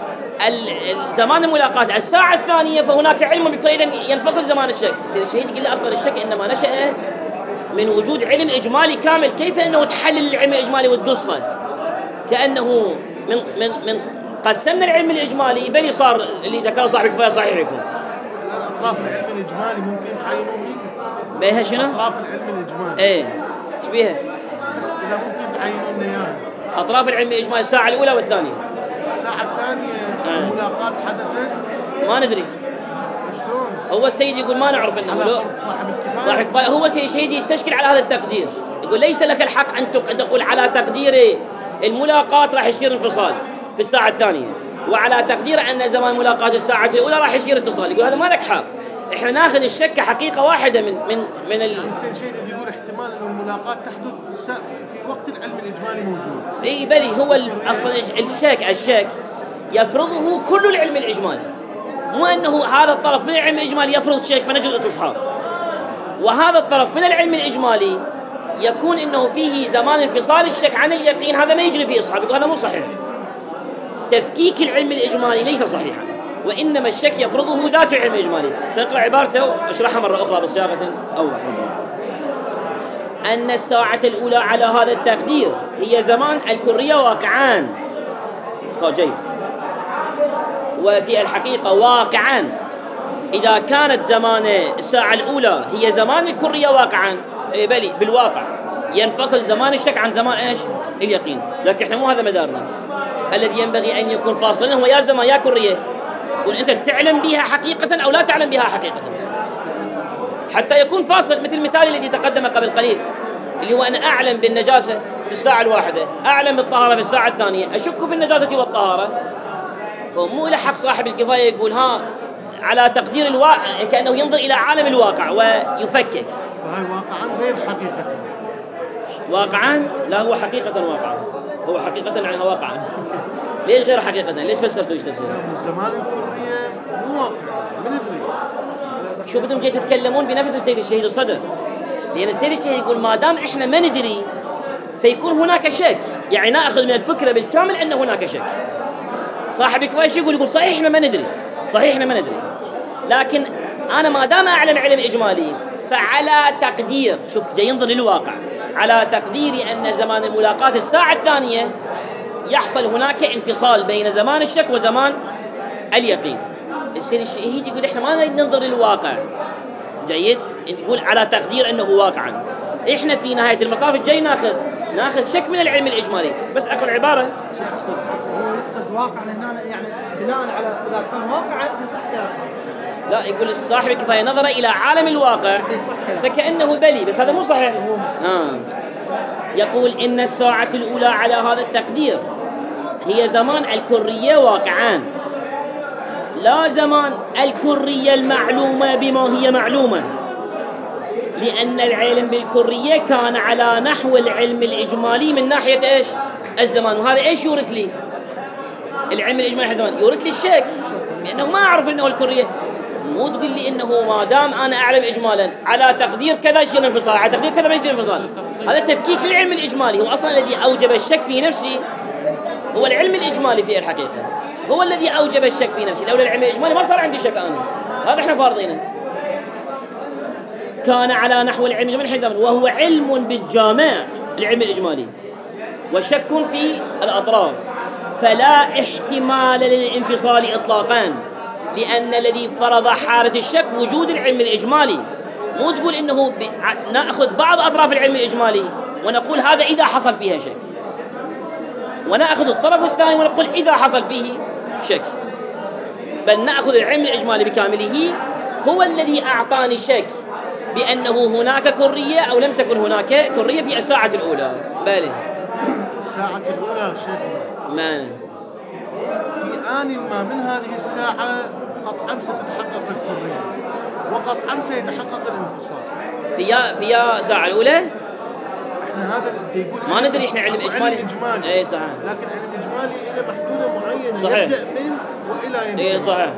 S1: زمان الملاقاة الساعة الثانية فهناك علم بالكرية، إذن ينفصل زمان الشك. الشهيد يقول لي أصلا الشك إنما نشأ من وجود علم إجمالي كامل. كيف أنه تحلل العلم الإجمالي وتقصه؟ كأنه من من من قسمنا العلم الإجمالي بني صار اللي ذكره صاحبك فيها صحيح يكون.
S3: أطراف العلم الإجمالي ممكن تعينون
S1: بيها شنو؟
S3: أطراف العلم الإجمالي.
S1: إيه إيش بيها؟
S3: بس إذا ممكن تعينون إياها.
S1: أطراف العلم الإجمالي الساعة الأولى والثانية.
S3: الساعة الثانية
S1: آه.
S3: الملاقات حدثت.
S1: ما ندري.
S3: شلون؟
S1: هو السيد يقول ما نعرف انه
S3: على
S1: لو
S3: فرض صاحب الكفاية.
S1: صاحب الكفاية هو الشهيد يستشكل على هذا التقدير. يقول ليس لك الحق ان تقول على تقدير الملاقات راح يصير انفصال في الساعة الثانية، وعلى تقدير ان زمان ملاقات الساعة الأولى راح يصير اتصال. يقول هذا ما لك حق. احنا ناخذ الشك حقيقة واحدة من من من ال...
S3: السيد الشهيد يقول احتمال أن الملاقات تحدث في في وقت العلم الإجمالي موجود.
S1: اي بلي هو اصلا الشك الشك يفرضه كل العلم الإجمالي، مو أنه هذا الطرف من العلم الإجمالي يفرض شيء فنجد الاستصحاب، وهذا الطرف من العلم الإجمالي يكون إنه فيه زمان انفصال الشك عن اليقين، هذا ما يجري فيه إصحاب. هذا مو صحيح. تفكيك العلم الإجمالي ليس صحيحا، وإنما الشك يفرضه ذات العلم الإجمالي. سنقرأ عبارته واشرحها مرة أخرى بصياغة أوضح. أن الساعة الأولى على هذا التقدير هي زمان الكرية واقعان. جيد. وفي الحقيقة واقعا إذا كانت زمان الساعة الأولى هي زمان الكرية واقعا، إيه بلي بالواقع ينفصل زمان الشك عن زمان إيش؟ اليقين. لكن إحنا مو هذا مدارنا. الذي ينبغي أن يكون فاصلا هو يا زمان يا كرية، وأنت تعلم بها حقيقة أو لا تعلم بها حقيقة، حتى يكون فاصل. مثل المثال الذي تقدم قبل قليل اللي هو أنا أعلم بالنجاسة في الساعة الواحدة، أعلم بالطهارة في الساعة الثانية، أشك في النجاسة والطهارة. ومو إلى حق صاحب الكفاية يقول ها على تقدير الواقع، كأنه ينظر إلى عالم الواقع ويفكك.
S3: وهي واقعا غير حقيقة.
S1: واقعا لا، هو حقيقة واقعا، هو حقيقة عنها واقعا. ليش غير حقيقة؟ ليش فسرتوا ايش تفسيرها؟
S3: زمان الكرية مو واقع، من ندري.
S1: شوفتم كيف تتكلمون بنفس السيد الشهيد الصدر، لأن السيد الشهيد يقول ما دام إحنا ما ندري فيكون هناك شك، يعني نأخذ من الفكرة بالكامل أن هناك شك. صاحب الكفاية يقول يقول صحيح إحنا ما ندري، صحيح إحنا ما ندري، لكن أنا ما دام أعلم علم إجمالي فعلى تقدير، شوف جاي ينظر للواقع، على تقدير أن زمان الملاقاة الساعة الثانية يحصل هناك انفصال بين زمان الشك وزمان اليقين. يصير الشهيد يقول إحنا ما نريد ننظر للواقع. جيد، نقول على تقدير أنه واقعا. إحنا في نهاية المطاف جاي ناخذ ناخذ شك من العلم الإجمالي. بس أقول عبارة
S4: هو يقصد واقع لأنه يعني بناء على إذا كان واقع يصح كلام صح.
S1: لا، يقول صاحب الكفاية نظر إلى عالم الواقع فكأنه بلي، بس هذا مو صحيح. آه. يقول إن الساعة الأولى على هذا التقدير هي زمان الكرية واقعان، لا زمان الكرية المعلومة بما هي معلومة، لأن العلم بالكرية كان على نحو العلم الإجمالي من ناحية إيش؟ الزمان. وهذا إيش يورث لي؟ العلم الإجمالي الزمان يورث لي الشك، لأنه ما أعرف أنه الكرية. مو تقول لي إنه ما دام أنا أعلم إجمالا على تقدير كذا يصير انفصال، على تقدير كذا ما يصير انفصال. هذا تفكيك للعلم الإجمالي. هو أصلا الذي أوجب الشك في نفسي هو العلم الإجمالي في الحقيقة، هو الذي أوجب الشك في نفسي. لولا العلم الإجمالي ما صار عندي شك أنا. هذا إحنا فارضينه. كان على نحو العلم الإجمالي وهو علم بالجامع العلم الإجمالي وشك في الأطراف، فلا احتمال للانفصال إطلاقا، لأن الذي فرض حالة الشك وجود العلم الإجمالي. مو تقول إنه ب... نأخذ بعض أطراف العلم الإجمالي ونقول هذا إذا حصل فيها شك، ونأخذ الطرف الثاني ونقول إذا حصل فيه شك، بل نأخذ العلم الإجمالي بكامله هو الذي أعطاني شك بأنه هناك كرية أو لم تكن هناك كرية في الساعة الأولى. بالي
S3: الساعة الأولى شيخ
S1: ما
S3: في آن ما من هذه الساعة قطعا ستتحقق الكرية وقطعا سيتحقق الانفصال.
S1: في في الساعة الأولى
S3: احنا هذا اللي يقول
S1: ما ندري. احنا علم إجمالي.
S3: إجمالي.
S1: اي صحيح.
S3: لكن علم إجمالي إلى محدودة معينة
S1: صحيح.
S3: يبدأ من وإلى ينتهي.
S1: اي صحيح.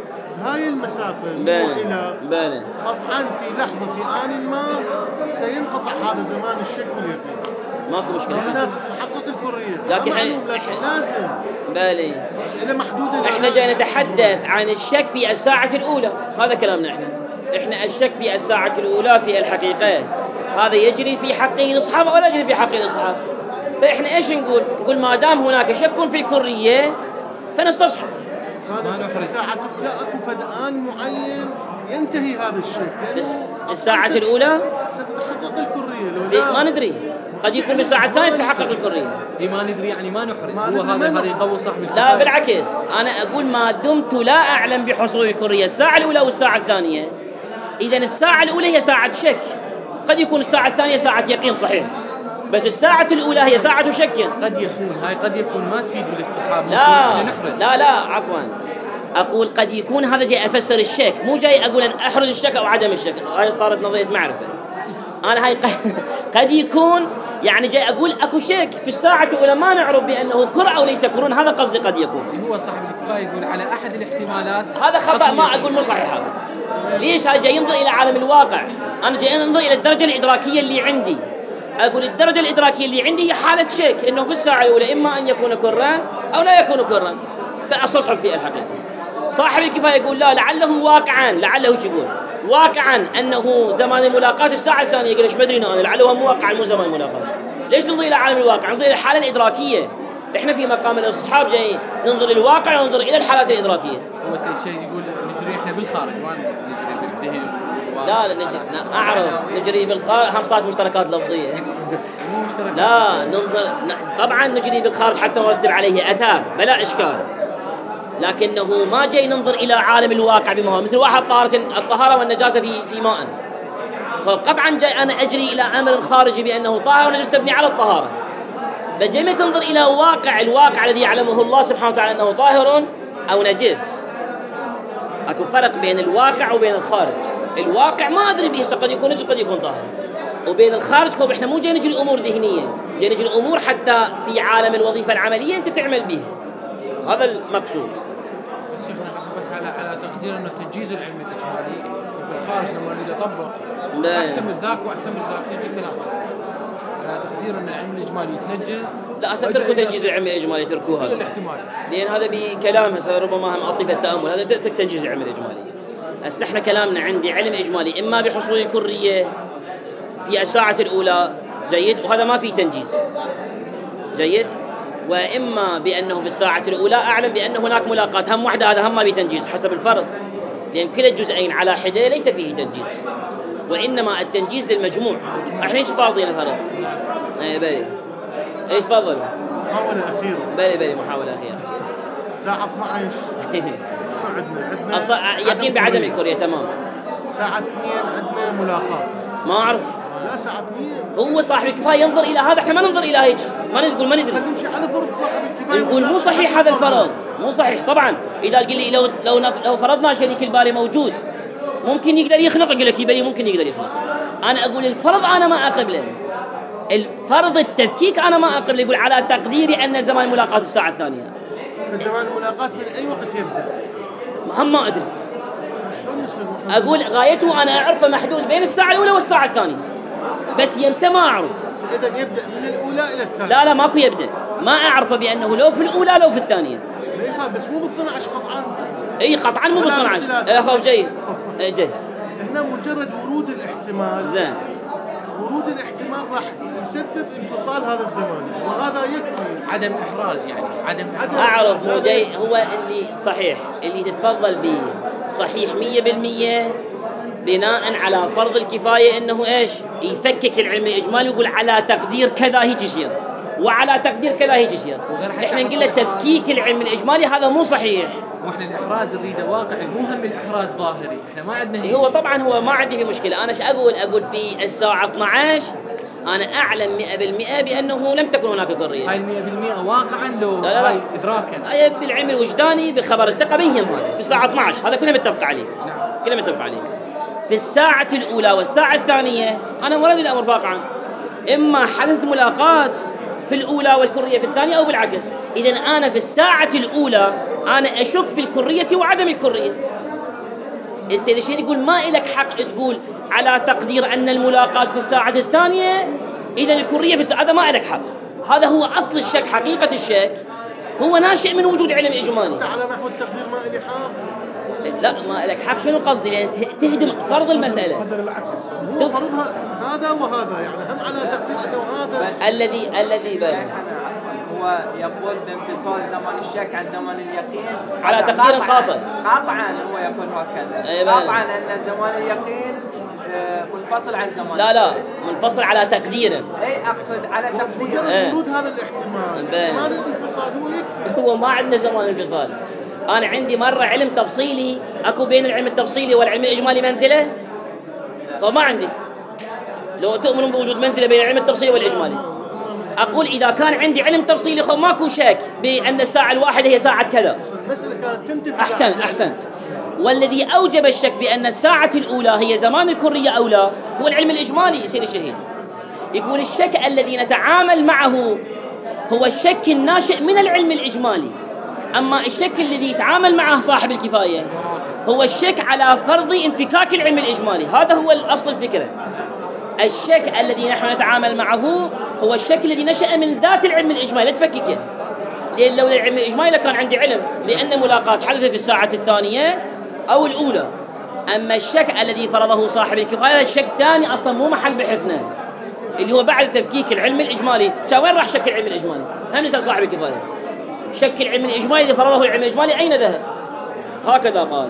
S3: هاي المسافة من
S1: بالي
S3: وإلى
S1: بالي
S3: قطعا في لحظة في آن ما سينقطع هذا زمان الشك واليقين.
S1: ماكو مشكلة.
S3: الناس تتحقق الكرية
S1: لكن
S3: معلوم، لكن لازم
S1: بالي
S3: إلى محدودة.
S1: احنا جاي نتحدث عن الشك في الساعة الأولى. هذا كلامنا احنا. احنا الشك في الساعة الأولى في الحقيقة هذا يجري في حقه الإصحاب ولا يجري في حقه الإصحاب. فإحنا إيش نقول؟ نقول ما دام هناك شك في الكرية فنستصحب.
S3: كان في الساعة الأولى أكو فدآن معين ينتهي هذا الشك.
S1: الساعة الأولى
S3: ستتحقق الكرية
S1: لو ما ندري، قد يكون بالساعة الثانية تتحقق الكرية.
S2: إيه ما ندري يعني ما نحرز. هو هذا هذا يقوي صاحب الكفاية.
S1: لا بالعكس، أنا أقول ما دمت لا أعلم بحصول الكرية الساعة الأولى والساعة الثانية، إذن الساعة الأولى هي ساعة شك، قد يكون الساعة الثانية ساعة يقين صحيح، بس الساعة الأولى هي ساعة شك.
S2: قد يكون هاي قد يكون ما تفيد بالاستصحاب.
S1: لا لا لا عفوا، أقول قد يكون هذا جاي أفسر الشك، مو جاي أقول أن أحرز الشك أو عدم الشك. هاي صارت نظرية معرفة. أنا هاي قد يكون يعني جاي أقول أكو شك في الساعة الأولى ما نعرف بأنه كر أو ليس كرون. هذا قصدي قد يكون.
S2: هو صاحب الكفاية يقول على أحد الاحتمالات.
S1: هذا خطأ، ما أقول مو صحيح هذا. ليش؟ هذا جاي ينظر إلى عالم الواقع. أنا جاي أنظر إلى الدرجة الإدراكية اللي عندي. أقول الدرجة الإدراكية اللي عندي هي حالة شك إنه في الساعة الأولى إما أن يكون كران أو لا يكون كران، فأستصحب في الحقيقة. صاحب الكفاية يقول لا، لعله واقعا، لعله يقول واقعا أنه زمان الملاقاة الساعة الثانية. يقول إيش بدري أنا لعله مو واقعا مو زمان الملاقاة. ليش ننظر إلى عالم الواقع؟ ننظر إلى الحالة الإدراكية. إحنا في مقام الأصحاب جاي ننظر للواقع وننظر إلى الحالات الإدراكية.
S2: هو سيد شيء يقول نجري إحنا بالخارج ما نجري بالذهن.
S1: لا لا نجري، أعرف نجري بالخارج. هم صارت مشتركات لفظية. لا ننظر طبعا نجري بالخارج حتى نرتب عليه أثار بلا إشكال، لكنه ما جاي ننظر إلى عالم الواقع بما هو. مثل واحد طهارة الطهارة والنجاسة في في ماء، فقطعا جاي أنا أجري إلى أمر خارجي بأنه طاهر ونجس تبني على الطهارة. بجي ما تنظر إلى واقع الواقع الذي يعلمه الله سبحانه وتعالى أنه طاهر أو نجس. أكو فرق بين الواقع وبين الخارج. الواقع ما أدري به، قد يكون نجس قد يكون طاهر. وبين الخارج فهو إحنا مو جاي نجي الأمور ذهنية، جاي نجي الأمور حتى في عالم الوظيفة العملية أنت تعمل به. هذا المقصود.
S5: الشيخ بس على على تقدير أن تنجيز العلم الإجمالي في الخارج لما نريد أطبق أحتمل ذاك وأحتمل ذاك يجي كلام على تقدير أن العلم الإجمالي يتنجز.
S1: لا أصلا تركوا تنجيز العلم الإجمالي، تركوه هذا
S5: الاحتمال، لأن
S1: هذا بكلام هسه ربما هم أطيف التأمل. هذا ترك تنجيز العلم الإجمالي. هسه احنا كلامنا عندي علم إجمالي إما بحصول الكرية في الساعة الأولى جيد، وهذا ما فيه تنجيز. جيد. وإما بأنه في الساعة الأولى أعلم بأن هناك ملاقات هم واحدة، هذا هم ما فيه تنجيز حسب الفرض، لأن كلا الجزئين على حدة ليس فيه تنجيز، وإنما التنجيز للمجموع. احنا ايش فاضيين فرض؟ ايه بلي ايش تفضل؟
S3: محاولة أخيرة.
S1: بلي بلي محاولة أخيرة.
S3: الساعة اثنعش شو عندنا؟ عندنا
S1: أصلا يقين بعدم الكرية. تمام.
S3: الساعة اثنين عندنا ملاقات.
S1: ما أعرف.
S3: لا ساعة اثنين.
S1: هو صاحب الكفاية ينظر إلى هذا، احنا ما ننظر إلى هيك، ما نقول ما ندري.
S3: نمشي على فرض صاحب الكفاية.
S1: نقول مو صحيح هذا الفرض، مو صحيح طبعا. إذا قل لي لو لو لو فرضنا شريك الباري موجود ممكن يقدر يخلق، أقول لك يبلي ممكن يقدر يخلق. أنا أقول الفرض أنا ما أقبله، الفرض التفكيك أنا ما أقبله. يقول على تقديري أن زمان ملاقات الساعة الثانية.
S3: فزمان الملاقات من أي وقت يبدأ؟
S1: هم ما أدري. أقول غايته أنا أعرفه محدود بين الساعة الأولى والساعة الثانية، بس يمتى ما أعرف.
S3: إذا يبدأ من الأولى إلى الثانية.
S1: لا لا ماكو يبدأ، ما أعرفه بأنه لو في الأولى لو في الثانية.
S3: بس مو باثنعش قطعا.
S1: اي قطعا مو باثنعش. اي اخو جيد. اي جيد.
S3: هنا مجرد ورود الاحتمال.
S1: زين.
S3: ورود الاحتمال راح يسبب انفصال هذا الزمان، وهذا يكفي.
S2: عدم احراز يعني عدم, عدم
S1: اعرف مو جيد. هو اللي صحيح اللي تتفضل به صحيح مية بالمية بناء على فرض الكفاية انه ايش يفكك العلم الاجمالي ويقول على تقدير كذا هيك يصير وعلى تقدير كذا هيك يصير. احنا نقول تفكيك العلم الاجمالي هذا مو صحيح.
S2: واحنا الاحراز نريده واقعي مو هم الاحراز ظاهري. احنا ما عندنا
S1: هو طبعا هو ما عندي في مشكله. انا ايش اقول؟ اقول في الساعه اثنعش انا اعلم مئة بالمئة بانه لم تكن هناك كريه.
S2: هاي مئة بالمئة واقعا لو
S1: لا لا لا.
S2: هاي ادراكا.
S1: هاي بالعلم الوجداني بخبر الثقه بيهم هذا في الساعه اثنعش هذا كله متفق عليه.
S2: نعم.
S1: كله متفق عليه. في الساعه الاولى والساعه الثانيه انا مراد الامر واقعا، اما حدث ملاقات في الأولى والكرية في الثانية أو بالعكس. إذن أنا في الساعة الأولى أنا أشك في الكرية وعدم الكرية. السيد الشيخ يقول ما إلك حق تقول على تقدير أن الملاقات في الساعة الثانية إذن الكرية في الساعة، هذا ما إلك حق. هذا هو أصل الشك. حقيقة الشك هو ناشئ من وجود علم إجمالي.
S3: على نحو التقدير ما إلي حق.
S1: لا ما لك حق. شنو قصدي؟ لأن تهدم فرض المسألة.
S3: قدر العكس هو فرضها هذا وهذا، يعني هم على تقدير أنه هذا
S1: الذي الذي بل
S6: هو يقول بانفصال زمان الشك عن زمان اليقين
S1: على تقدير خاطئ.
S6: قطعا هو يقول هكذا قطعا أن زمان اليقين منفصل عن زمان.
S1: لا لا منفصل على تقديره.
S6: اي اقصد على تقدير.
S3: مجرد ورود هذا الاحتمال زمان الانفصال هو يكفي.
S1: هو ما عندنا زمان انفصال. أنا عندي مرة علم تفصيلي أكو بين العلم التفصيلي والعلم الإجمالي منزلة؟ طب ما عندي. لو تؤمنون بوجود منزلة بين العلم التفصيلي والإجمالي أقول إذا كان عندي علم تفصيلي خو ماكو شك بأن الساعة الواحدة هي ساعة كذا. أحسن أحسنت. والذي أوجب الشك بأن الساعة الأولى هي زمان الكرية أو لا هو العلم الإجمالي. سيد الشهيد يقول الشك الذي نتعامل معه هو الشك الناشئ من العلم الإجمالي، أما الشك الذي يتعامل معه صاحب الكفاية هو الشك على فرض انفكاك العلم الإجمالي. هذا هو الأصل الفكرة. الشك الذي نحن نتعامل معه هو الشك الذي نشأ من ذات العلم الإجمالي. لا تفككه، لأن لو العلم الإجمالي لكان عندي علم بأن ملاقات حدث في الساعة الثانية أو الأولى. أما الشك الذي فرضه صاحب الكفاية الشك ثاني أصلا مو محل بحثنا، اللي هو بعد تفكيك العلم الإجمالي. وين راح شك العلم الإجمالي؟ هم نسأل صاحب الكفاية شك العلم الإجمالي إذا فرضه العلم الإجمالي أين ذهب؟ هكذا قال.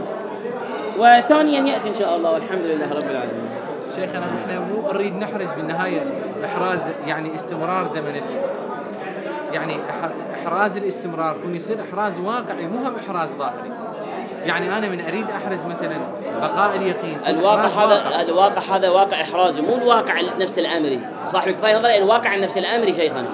S1: وثانيا يأتي إن شاء الله والحمد لله رب العالمين.
S2: شيخنا احنا مو نريد نحرز بالنهاية إحراز يعني استمرار زمن يعني إحراز الاستمرار كون يصير إحراز واقعي مو هم إحراز ظاهري. يعني أنا من أريد أحرز مثلا بقاء اليقين
S1: الواقع هذا واقع. الواقع هذا واقع إحرازي مو الواقع النفس الأمري. صاحب الكفاية نظر الواقع النفس الأمري شيخنا.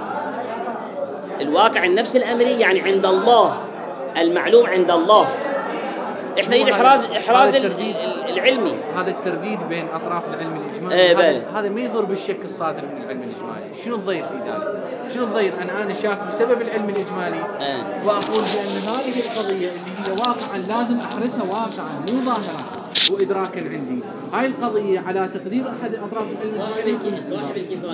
S1: الواقع النفس الأمري يعني عند الله المعلوم عند الله. احنا نريد احراز احراز العلمي.
S2: هذا الترديد بين اطراف العلم الاجمالي
S1: ايه
S2: هذا, هذا ما يضر بالشك الصادر من العلم الاجمالي. شنو الضير في ذلك؟ شنو الضير انا انا شاك بسبب العلم الاجمالي
S1: ايه.
S2: واقول بان هذه القضيه اللي هي واقعا لازم احرسها واقعا مو ظاهرا وادراكا عندي. هاي القضيه على تقدير احد اطراف العلم
S1: صاحب الكفايه